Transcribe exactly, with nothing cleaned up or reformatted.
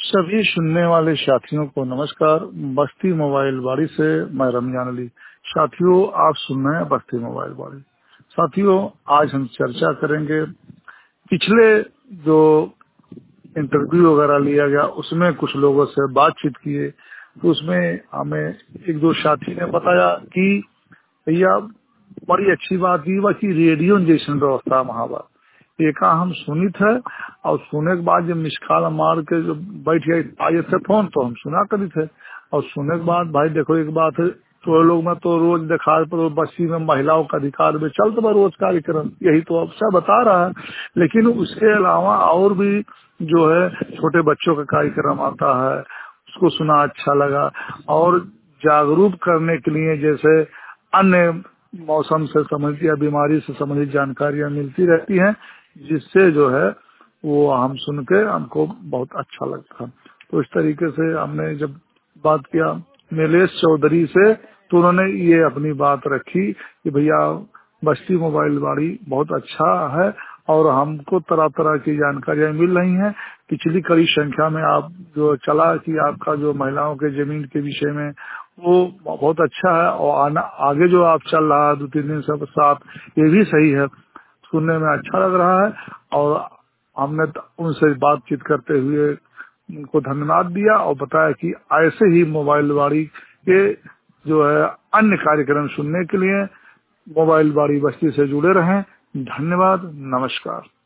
सभी सुनने वाले साथियों को नमस्कार। बस्ती मोबाइल बाड़ी से मैं रमजान अली। साथियों, आप सुन रहे हैं बस्ती मोबाइल बाड़ी। साथियों, आज हम चर्चा करेंगे पिछले जो इंटरव्यू वगैरह लिया गया उसमें कुछ लोगों से बातचीत किए, तो उसमें हमें एक दो साथी ने बताया कि भैया बड़ी अच्छी बात ये बा कि रेडियो जैसन व्यवस्था वहाँ बा। एक हम सुनित है और सुने के बाद जब मिसकाल मार के जब बैठ गए आए थे फोन, तो हम सुना करी थे। और सुने के बाद भाई देखो एक बात है, तो लोग में तो रोज देखा पर बस्ती में महिलाओं का अधिकार में चलता बा रोज कार्यक्रम, यही तो अवसर बता रहा है। लेकिन उसके अलावा और भी जो है छोटे बच्चों का कार्यक्रम आता है, उसको सुना अच्छा लगा। और जागरूक करने के लिए जैसे अन्य मौसम से संबंधित या बीमारी से संबंधित जानकारियां मिलती रहती हैं, जिससे जो है वो हम सुन के हमको बहुत अच्छा लगता। तो इस तरीके से हमने जब बात किया नीलेश चौधरी से, तो उन्होंने ये अपनी बात रखी कि भैया बस्ती मोबाइल बाड़ी बहुत अच्छा है और हमको तरह तरह की जानकारियां मिल रही हैं। पिछली कड़ी संख्या में आप जो चला कि आपका जो महिलाओं के जमीन के विषय में वो बहुत अच्छा है, और आना आगे जो आप चल रहा है दो तीन दिन से साथ, ये भी सही है, सुनने में अच्छा लग रहा है। और हमने उनसे बातचीत करते हुए उनको धन्यवाद दिया और बताया कि ऐसे ही मोबाइल बाड़ी के जो है अन्य कार्यक्रम सुनने के लिए मोबाइल बाड़ी बस्ती से जुड़े रहें। धन्यवाद, नमस्कार।